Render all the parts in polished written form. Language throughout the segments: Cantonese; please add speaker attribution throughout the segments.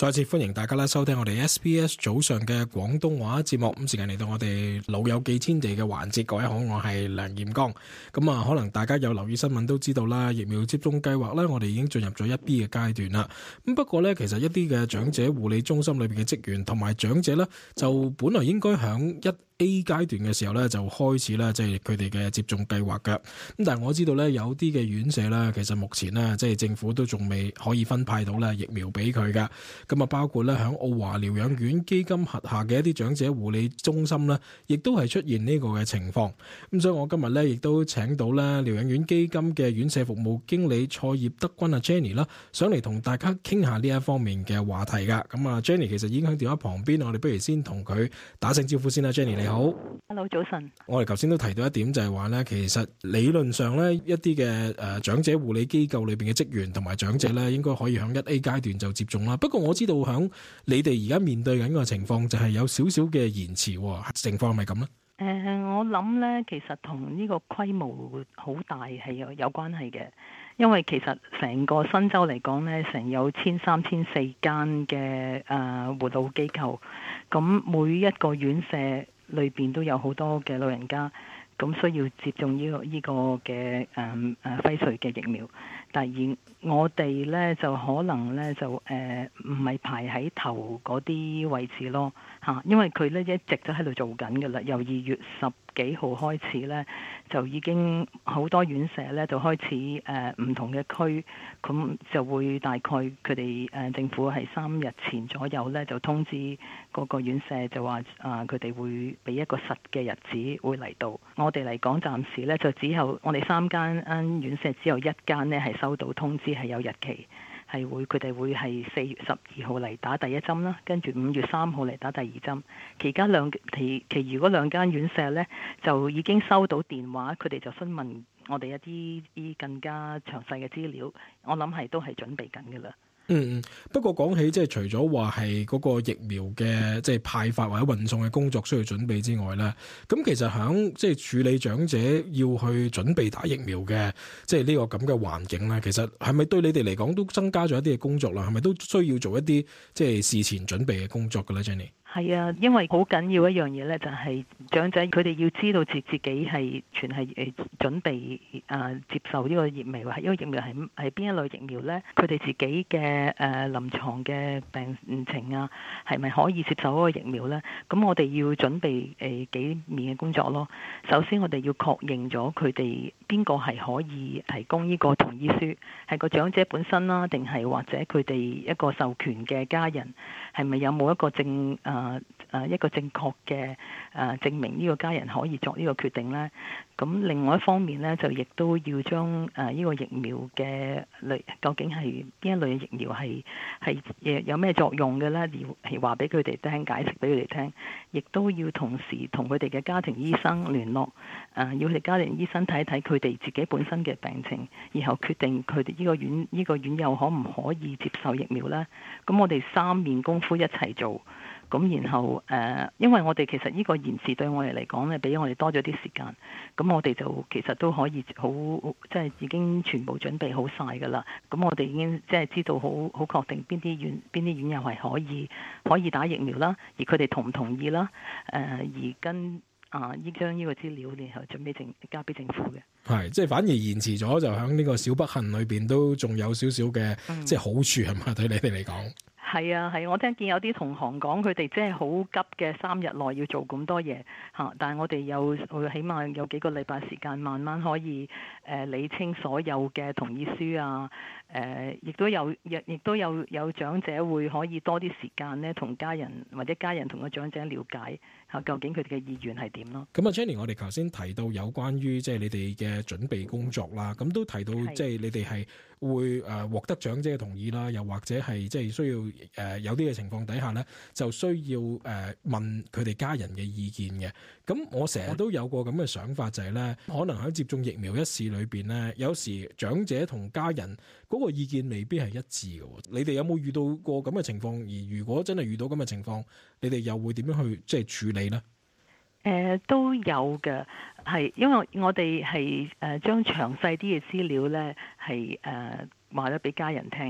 Speaker 1: 再次歡迎大家收聽我哋 SBS 早上嘅廣東話節目。咁時間嚟到我哋老友記天地嘅環節，各位好，我係梁彥剛。咁可能大家有留意新聞都知道啦，疫苗接種計劃咧，我哋已經進入咗1B 嘅階段啦。咁不過咧，其實一啲嘅長者護理中心裏邊嘅職員同埋長者咧，就本來應該響1A 階段嘅時候咧，就開始啦，即係佢哋嘅接種計劃嘅。咁但係我知道咧，有啲嘅院舍咧，其實目前咧，即係政府都仲未可以分派到咧疫苗俾佢噶。咁包括咧響澳華療養院基金轄下嘅一啲長者護理中心咧，亦都係出現呢個嘅情況。咁所以我今日咧亦都請到咧療養院基金嘅院舍服務經理蔡葉德君Jenny 啦，上嚟同大家傾下呢一方面嘅話題噶。咁Jenny 其實已經喺電話旁邊，我哋不如先同佢打聲招呼先啦。Jenny 你好。
Speaker 2: Hello， 早晨。
Speaker 1: 我哋頭先都提到一點，就係話咧，其實理論上咧，一啲嘅長者護理機構裏邊嘅職員同埋長者咧，應該可以響1A 階段就接種啦。不過我知道響你哋而家面對緊個情況，就係有少少嘅延遲，情況係咪咁咧？
Speaker 2: 我諗咧，其實同呢個規模好大係有關係嘅，因為其實成個新州嚟講咧，成有1300、1400間嘅護老機構，咁每一個院舍裏邊都有好多嘅老人家，咁需要接種呢個嘅輝瑞嘅疫苗。但係我哋咧就可能咧就唔係排喺頭嗰啲位置咯嚇，因為佢咧一直都喺度做緊㗎啦。由2月10幾號開始咧，就已經好多院舍咧就開始唔同嘅區，咁就會大概佢哋政府係3日前左右咧就通知嗰個院舍就話佢哋會俾一個實嘅日子會嚟到。我哋嚟講暫時咧就只有我哋3間院舍只有1間呢係收到通知係有日期，係佢哋會係4月12號嚟打第一針啦，跟住5月3號嚟打第二針。其餘嗰2間院舍呢，就已經收到電話，佢哋就詢問我哋一啲更加詳細嘅資料，我諗都係準備緊㗎啦。
Speaker 1: 不過講起即係除咗話係嗰個疫苗嘅即係派發或者運送嘅工作需要準備之外咧，咁其實響即係處理長者要去準備打疫苗嘅即係呢個咁嘅環境咧，其實係咪對你哋嚟講都增加咗一啲嘅工作啦？係咪都需要做一啲即係事前準備嘅工作㗎咧 Jenny？係
Speaker 2: 啊，因為好緊要一樣嘢咧，就係長者佢哋要知道自己係全係準備接受呢個疫苗，呢個疫苗係邊一類疫苗咧？佢哋自己嘅臨床嘅病情啊，係咪可以接受嗰個疫苗咧？咁我哋要準備幾面嘅工作咯。首先我哋要確認咗佢哋邊個係可以提供呢個同意書，係個長者本身啦，定係或者佢哋一個授權嘅家人，係咪有冇一個一個正確嘅證明呢個家人可以作呢個決定呢？咁另外一方面呢，就亦都要將呢個疫苗嘅究竟係邊一類疫苗係有咩作用嘅呢？係話俾佢哋聽，解釋俾佢哋聽，亦都要同時同佢哋嘅家庭醫生聯絡，要佢哋家庭醫生睇睇佢哋自己本身嘅病情，然後決定佢哋呢個院友可唔可以接受疫苗呢？咁我哋3面功夫一齊做。咁然後因為我哋其實呢個延遲對我哋嚟講咧，比我哋多咗啲時間，咁我哋就其實都可以好即係已經全部準備好晒㗎啦。咁我哋已經即係知道好確定邊啲院友係可以打疫苗啦，而佢哋同唔同意啦？而跟將呢個資料然後準備交俾政府嘅。係，
Speaker 1: 即係反而延遲咗，就喺呢個小不幸裏邊都仲有少少嘅即係好處係嘛？對你哋嚟講。
Speaker 2: 係啊，我聽見有啲同行講，佢哋即係好急嘅3日內要做咁多嘢嚇，但係我哋起碼有幾個禮拜時間，慢慢可以理清所有嘅同意書啊，亦都有長者會可以多啲時間咧，同家人或者家人同個長者了解嚇究竟佢哋嘅意願係點咯。
Speaker 1: 咁Jenny，我哋頭先提到有關於即係你哋嘅準備工作啦，咁都提到即係你哋係會獲得長者嘅同意啦，又或者係即係需要有啲嘅情況底下咧，就需要問佢哋家人嘅意見嘅。咁我成日都有個咁嘅想法，就係咧，可能喺接種疫苗一事裏邊咧，有時長者同家人嗰個意見未必係一致嘅。你哋有冇遇到過咁嘅情況？而如果真係遇到咁嘅情況，你哋又會點樣去即係處理咧？
Speaker 2: 都有嘅，係因為我哋係將詳細啲嘅資料咧係話咗俾家人聽，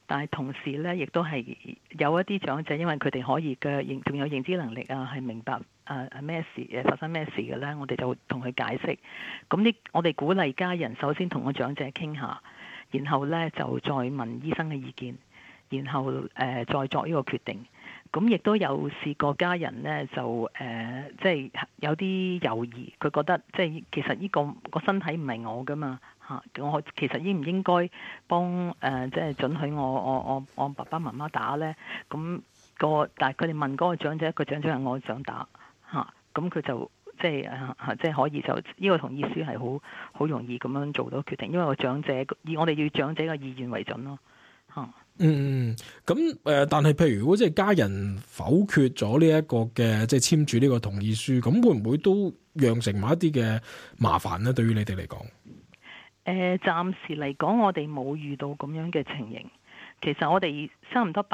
Speaker 2: 但係同時咧，亦都係有一啲長者，因為佢哋可以嘅仲有認知能力啊，係明白咩事發生咩事嘅咧，我哋就同佢解釋。咁我哋鼓勵家人首先同個長者傾下，然後咧就再問醫生嘅意見，然後再作呢個決定。咁亦都有試過家人咧就即係有啲猶豫，佢覺得即係其實呢個身體唔係我噶嘛嚇，我其實應唔應該幫即係准許我爸爸媽媽打咧？咁但係佢哋問嗰個長者，個長者係我想打嚇，咁佢就即係可以就呢個同意書係好容易咁樣做到決定，因為個長者以我哋要長者嘅意願為準咯嚇。
Speaker 1: 咁但係譬如如果即係家人否決咗呢一個嘅即係簽署呢個同意書，咁會唔會都釀成某一啲嘅麻煩呢？對於你哋嚟講，
Speaker 2: 暫時嚟講，我哋冇遇到咁樣嘅情形。其實我哋差唔多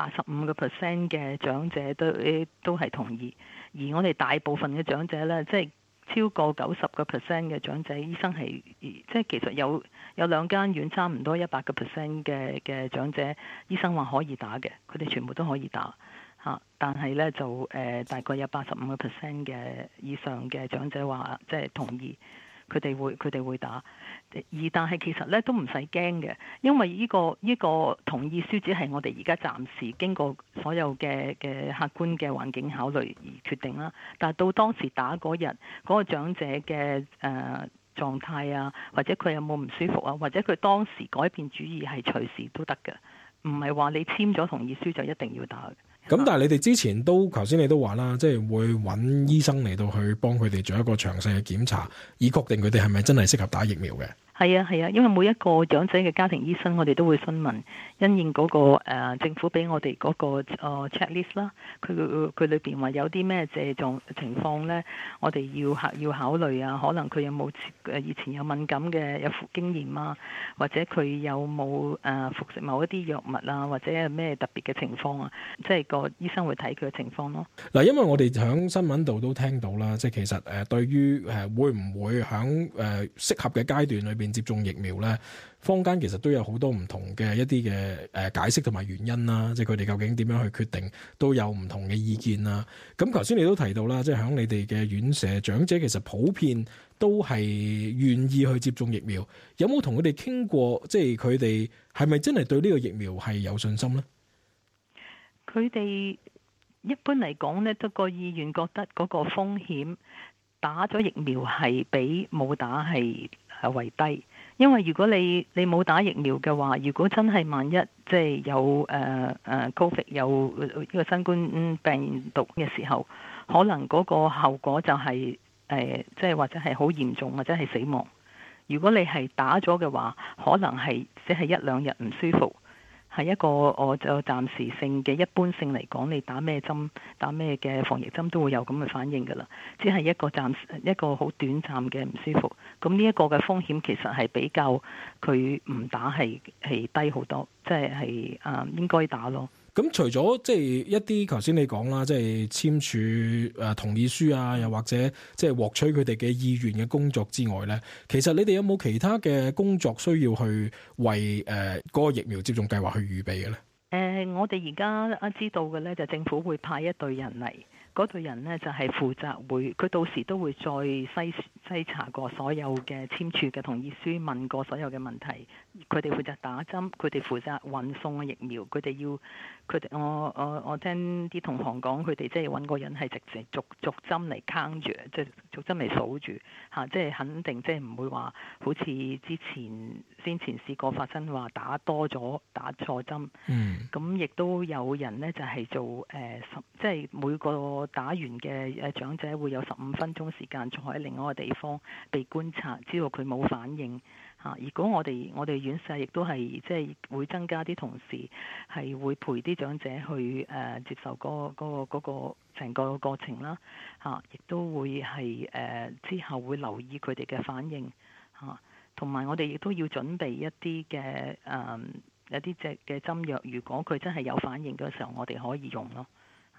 Speaker 2: 85%嘅長者都係同意，而我哋大部分嘅長者呢，即係超過90%嘅長者，醫生係即係其實有2間院差唔多100%嘅長者，醫生話可以打嘅，佢哋全部都可以打嚇。但係呢，就大概有85%嘅以上嘅長者話即係同意，佢哋會打。但係其實呢都唔使驚嘅，因為呢個同意書只係我哋而家暫時經過所有嘅客觀嘅環境考慮而決定啦。但係到當時打嗰日，嗰個長者嘅狀態啊，或者佢有冇唔舒服啊，或者佢當時改變主意係隨時都得嘅，唔係話你簽咗同意書就一定要打嘅。
Speaker 1: 咁但係你哋之前頭先你都話啦，即係會揾醫生嚟到去幫佢哋做一個詳細嘅檢查，以確定佢哋係咪真係適合打疫苗嘅。
Speaker 2: 係啊，因為每一個長者嘅家庭醫生，我哋都會詢問，因應嗰個政府俾我哋嗰個checklist 啦，佢裏邊話有啲咩症狀情況咧，我哋要考慮啊，可能佢有冇以前有敏感嘅有經驗啊，或者佢有冇服食某一啲藥物啊，或者係咩特別嘅情況啊，即係個醫生會睇佢嘅情況咯。
Speaker 1: 嗱，因為我哋喺新聞度都聽到啦，即係其實對於會唔會喺適合嘅階段裏邊接種疫苗咧，坊間其實都有好多唔同嘅一啲嘅解釋同埋原因啦，即係佢哋究竟點樣去決定都有唔同嘅意見啦。咁頭先你都提到啦，即係喺你哋嘅院舍長者其實普遍都係願意去接種疫苗，有冇同佢哋傾過？即係佢哋係咪真係對呢個疫苗係有信心呢？
Speaker 2: 佢哋一般嚟講呢，都個意願覺得嗰個風險打咗疫苗係比冇打係為低。因為如果你冇打疫苗嘅話，如果真係萬一即係有COVID 有呢個新冠病毒嘅時候，可能嗰個後果就係即係或者係好嚴重或者係死亡。如果你係打咗嘅話，可能係只係1-2日唔舒服。係一個我就暫時性嘅一般性嚟講，你打咩針打咩嘅防疫針都會有咁嘅反應㗎啦。只係一個好短暫嘅唔舒服。咁呢一個嘅風險其實係比較佢唔打係低好多，即係應該打咯。咁
Speaker 1: 除咗即係一啲頭先你講啦，即係簽署同意書啊，又或者即係獲取佢哋嘅意願嘅工作之外咧，其實你哋有冇其他嘅工作需要去為嗰個疫苗接種計劃去預備嘅咧？
Speaker 2: 我哋而家知道嘅咧，就政府會派一隊人嚟。嗰隊人呢，就係負責佢到時都會再篩查過所有嘅簽署嘅同意書，問過所有嘅問題。佢哋負責打針，佢哋負責運送嘅疫苗。我聽啲同行講，佢哋即係揾個人係直接逐針嚟坑住，即係逐針嚟數住嚇，即係肯定即係唔會話好似先前試過發生話打多咗打錯針。咁亦都有人呢，就係做即係每個打完嘅長者會有15分鐘時間坐喺另外一個地方被觀察，知道佢冇反應嚇。如果我哋院舍亦都係即係會增加啲同事係會陪啲長者去接受嗰個成個過程啦嚇，亦都會係之後會留意佢哋嘅反應嚇，同埋我哋亦都要準備一啲嘅一啲隻嘅針藥，如果佢真係有反應嘅時候，我哋可以用咯。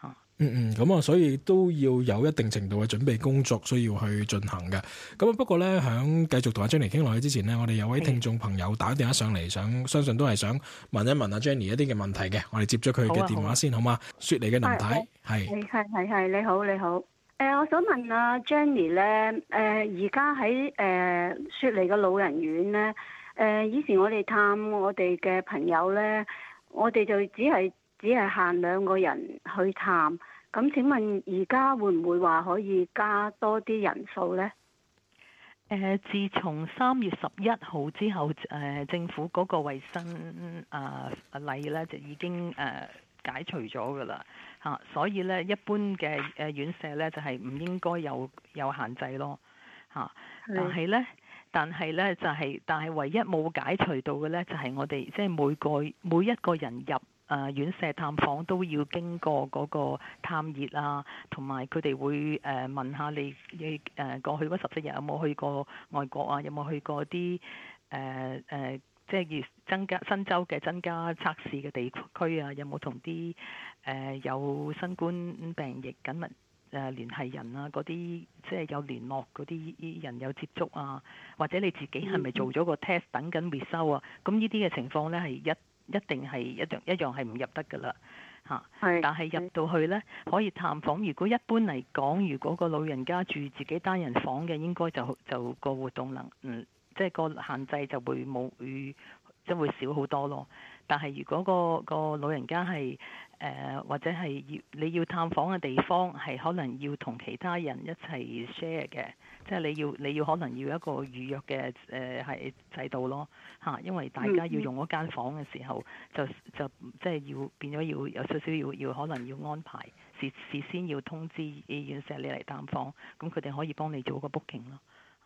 Speaker 2: 嚇。
Speaker 1: 咁所以都要有一定程度嘅準備工作需要去進行嘅。咁不過咧，響繼續同阿 Jenny 傾落去之前呢，我哋有位聽眾朋友打電話上嚟，相信都係想問一問阿 Jenny 一啲嘅問題嘅。我哋接咗佢嘅電話先，好嘛？雪梨嘅林太係
Speaker 3: 你好你好。我想問阿 Jenny 咧，而家喺雪梨嘅老人院咧，以前我哋探我哋嘅朋友咧，我哋就只係限2個人去探。咁請問而家會唔會話可以加多啲人數呢？
Speaker 2: 自從3月11號之後，政府嗰個衞生例咧就已經解除咗噶啦嚇，所以咧一般嘅院舍咧就係唔應該有限制咯嚇。但係咧但係唯一冇解除到嘅咧就係我哋即係每一個人入院舍探訪都要經過嗰個探熱啊，同埋佢哋會問下你過去嗰14日有冇去過外國啊，有冇去過啲即係新州嘅增加測試嘅地區啊，有冇同啲有新冠病疫緊密聯繫人啊，嗰啲即係有聯絡嗰啲人有接觸啊，或者你自己係咪做咗個 test 等緊 result 啊？咁呢啲嘅情況咧係一定係一樣係唔入得噶啦嚇。但係入到去呢，可以探訪。如果一般嚟講，如果個老人家住自己單人房嘅，應該就個活動即係個限制就會即會少好多咯。但係如果個老人家係或者係你要探訪嘅地方係可能要同其他人一齊 share 嘅，即係你要可能要一個預約嘅係制度咯嚇，因為大家要用嗰間房嘅時候，就即係要變咗要有少少要可能要安排事先要通知院舍你嚟探訪，咁佢哋可以幫你做個 booking 咯。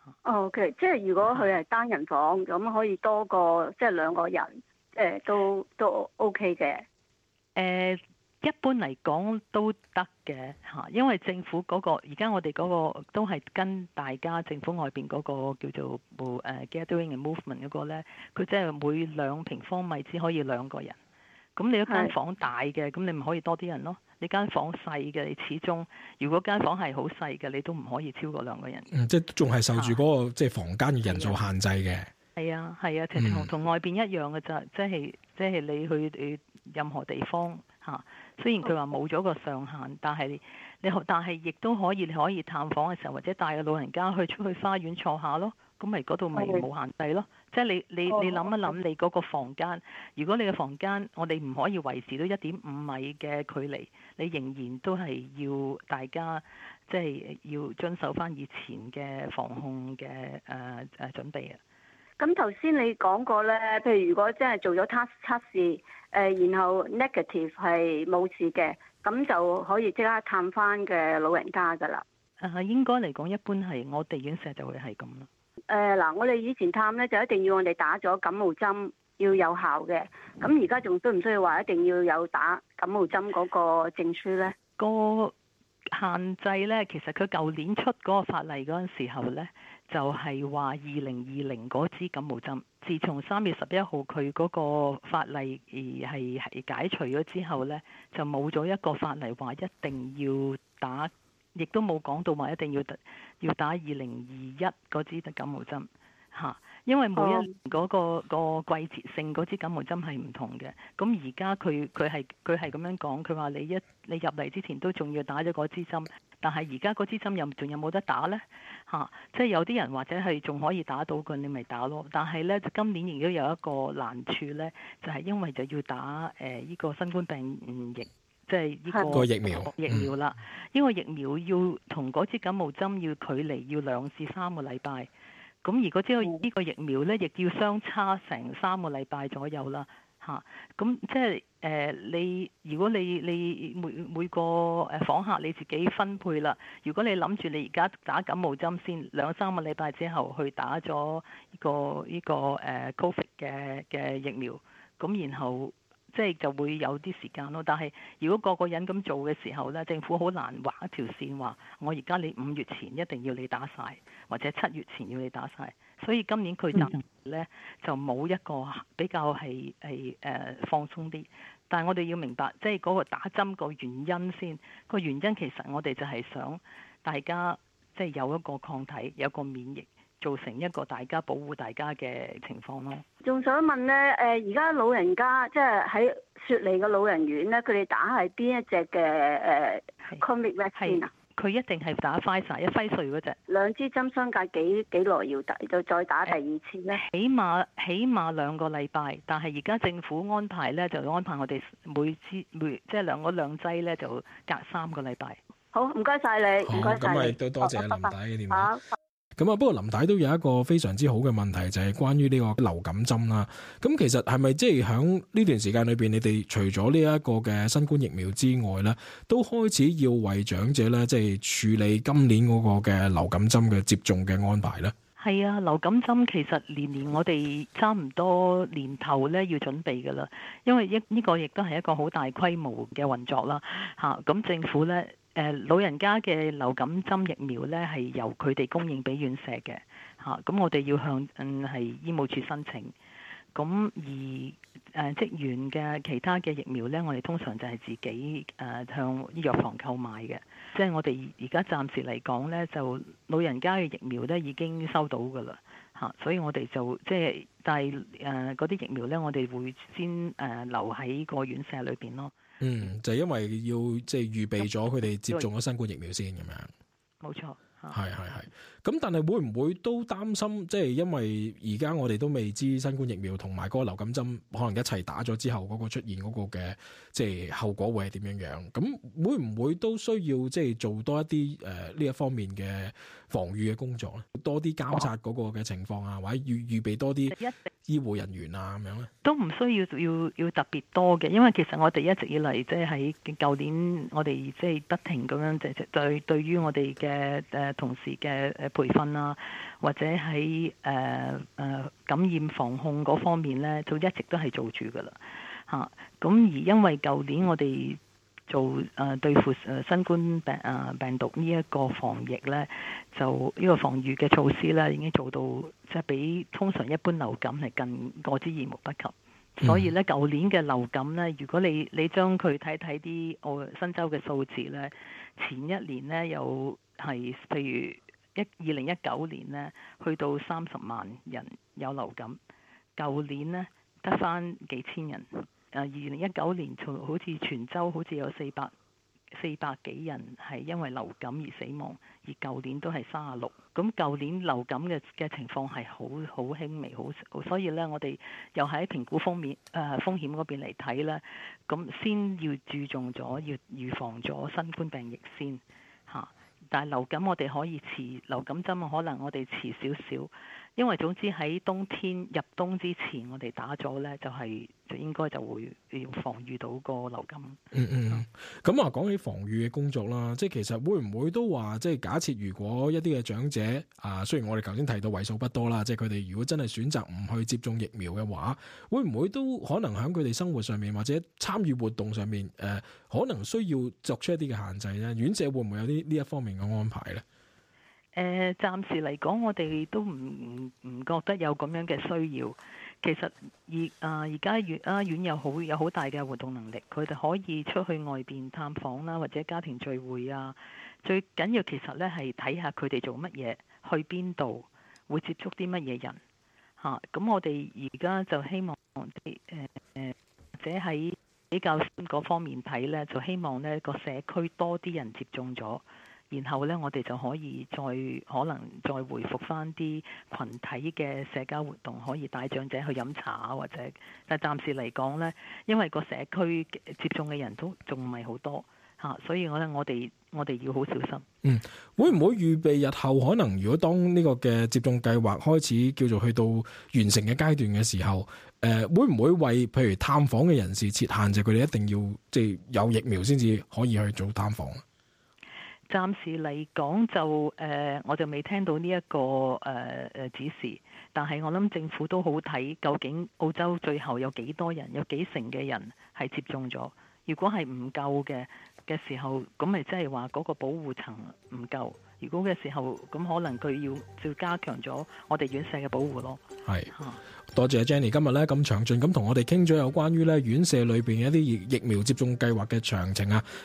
Speaker 3: OK， 即係如果佢係單人房，咁可以多過即係2個人，都 OK 嘅。
Speaker 2: 一般嚟講都得嘅嚇，因為政府嗰個而家我哋嗰個都係跟大家政府外邊嗰個叫做gathering and movement 嗰個咧，佢即係每2平方米只可以2個人。咁你一間房大嘅，咁你咪可以多啲人咯。你間房細嘅，你始終如果間房係好細嘅，你都唔可以超過2個人。
Speaker 1: 即係仲係受住嗰個即係房間嘅人數限制嘅。係
Speaker 2: 啊，同外邊一樣嘅咋，即係你去任何地方嚇。雖然佢話冇咗個上限，但係亦都可以探訪嘅時候，或者帶個老人家出去花園坐下咯。咁咪嗰度咪冇限制咯。即係你諗一諗，你嗰個房間，如果你嘅房間我哋唔可以維持到1.5米嘅距離，你仍然都係要大家即係要遵守翻以前嘅防控嘅準備啊。
Speaker 3: 咁頭先你講過咧，譬如如果真係做咗測試，然後 negative 係冇事嘅，咁就可以即刻探翻嘅老人家噶啦。
Speaker 2: 應該嚟講，一般係我哋院舍就會係咁咯。
Speaker 3: 嗱，我哋以前探咧就一定要我哋打咗感冒針，要有效嘅。咁而家仲需唔需要話一定要有打感冒針嗰個證書咧？
Speaker 2: 個限制咧，其實佢舊年出嗰個法例嗰陣時候咧，就係話2020嗰支感冒針，自從3月11號佢嗰個法例係解除咗之後呢，就冇咗一個法例話一定要打，亦都冇講到話一定要打2021嗰支感冒針嚇。因為每一年嗰個季節性嗰支感冒針係唔同嘅。咁而家佢係咁樣講，佢話你入嚟之前都仲要打咗嗰支針。但係而家嗰支針仲有冇得打呢？即係有啲人或者係仲可以打到嘅，你咪打咯。但係呢，今年亦都有一個難處呢，就係因為就要打呢個新冠病疫，即係呢個疫苗啦。呢個疫苗要同嗰支感冒針要距離要2至3個禮拜。咁而嗰支呢個疫苗呢，亦要相差成3個禮拜左右啦。咁即係你如果你每個訪客你自己分配啦。如果你諗住你而家打感冒針先2-3個禮拜之後去打咗呢個Covid 嘅疫苗，咁然後即係就會有啲時間咯。但係如果個個人咁做嘅時候呢，政府好難畫一條線話我而家你5月前一定要你打晒，或者7月前要你打晒。所以今年佢就冇一個比較係放鬆啲， 但係我哋要明白，即係嗰個打針個原因先。個原因其實我哋就係想大家即係有一個抗體，有個免疫，造成一個大家保護大家嘅情況咯。
Speaker 3: 仲想問呢，而家老人家即係喺雪梨嘅老人院呢，佢哋打係邊一隻嘅Covid vaccine 啊？
Speaker 2: 佢一定係打Pfizer，一輝瑞嗰隻。
Speaker 3: 兩支針相隔幾耐要打，就再打第二次呢？
Speaker 2: 起碼2個禮拜，但係而家政府安排呢，就安排我哋每即係兩劑呢，就隔3個禮拜。
Speaker 3: 好，唔該晒你，唔該晒你。
Speaker 1: 咁啊，亦都多謝林太嘅電話。
Speaker 3: 好。
Speaker 1: 咁啊，不過林太都有一個非常之好嘅問題，就係關於呢個流感針啦。咁其實係咪即係喺呢段時間裏邊，你哋除咗呢一個嘅新冠疫苗之外咧，都開始要為長者咧，即係處理今年嗰個嘅流感針嘅接種嘅安排咧？
Speaker 2: 係啊，流感針其實年我哋差唔多年頭咧要準備㗎啦，因為呢個亦都係一個好大規模嘅運作啦。咁政府咧。老人家嘅流感針疫苗咧係由佢哋供應俾院舍嘅嚇，咁我哋要向係醫務處申請。咁而職員嘅其他嘅疫苗咧，我哋通常就係自己向醫藥房購買嘅。即係我哋而家暫時嚟講咧，就老人家嘅疫苗咧已經收到㗎啦嚇，所以我哋就即係但係嗰啲疫苗咧，我哋會先留喺個院舍裏邊咯。
Speaker 1: 就係因為要即係預備咗佢哋接種咗新冠疫苗先咁樣。
Speaker 2: 冇錯。
Speaker 1: 係。咁但係會唔會都擔心？即係因為而家我哋都未知新冠疫苗同埋嗰個流感針可能一齊打咗之後嗰個出現嗰個嘅即係後果會係點樣樣？咁會唔會都需要即係做多一啲呢一方面嘅防禦嘅工作咧？多啲監察嗰個嘅情況啊，或者預備多啲醫護人員啊咁樣咧？都唔需
Speaker 2: 要特別多嘅，因為其實我哋一直以嚟即係喺舊年我哋即係不停咁樣對於我哋嘅同事嘅培訓啊，或者喺感染防控嗰方面咧，就一直都係做住噶啦嚇。咁而因為舊年我哋做對付新冠病毒呢一個防疫咧，就呢個防禦嘅措施咧，已經做到即係比通常一般流感係更過之而無不及。所以咧，舊年嘅流感咧，如果你將佢睇啲新州嘅數字咧，前一年咧有係譬如2019年咧，去到30萬人有流感，舊年咧得返幾千人。2019年好似全州好似有400幾人係因為流感而死亡，而舊年都係36。咁舊年流感嘅情況係好輕微，所以咧我哋又喺評估風險嗰邊嚟睇咧，咁先要注重咗要預防咗新冠病疫先嚇。但係流感我哋可以遲，流感針可能我哋遲少少，因為總之喺冬天入冬之前我哋打咗咧，就應該就會要防禦到個流感。
Speaker 1: 咁啊，講起防禦嘅工作啦，即係其實會唔會都話，即係假設如果一啲嘅長者雖然我哋頭先提到為數不多啦，即係佢哋如果真係選擇唔去接種疫苗嘅話，會唔會都可能喺佢哋生活上面或者參與活動上面可能需要作出一啲嘅限制咧？院舍會唔會有啲呢一方面嘅安排咧？
Speaker 2: 暫時嚟講，我哋都唔覺得有咁樣嘅需要。其實而家院有好大嘅活動能力，佢哋可以出去外邊探訪啦，或者家庭聚會啊。最緊要其實咧係睇下佢哋做乜嘢，去邊度，會接觸啲乜嘢人嚇。咁我哋而家就希望或者喺比較嗰方面睇咧，就希望咧個社區多啲人接種咗。然後咧，我哋就可以可能再回復翻啲群體嘅社交活動，可以帶長者去飲茶或者。但係暫時嚟講咧，因為個社區接種嘅人都仲唔係好多嚇，所以我哋要好小心。
Speaker 1: 會唔會預備日後可能如果當呢個嘅接種計劃開始叫做去到完成嘅階段嘅時候，會唔會為譬如探訪嘅人士設限制，佢哋一定要即係有疫苗先至可以去做探訪？
Speaker 2: 暫時嚟講就我就未聽到呢一個指示，但係我諗政府都好睇究竟澳洲最後有幾多人，有幾成嘅人係接種咗。如果係唔夠嘅時候，咁咪即係話嗰個保護層唔夠， 如果嘅時候，咁可能佢要加強咗我哋院舍嘅保護咯。
Speaker 1: 係，多謝 Jenny 今日咧咁詳盡咁同我哋傾咗有關於咧院舍裏邊嘅一啲疫苗接種計劃嘅詳情啊！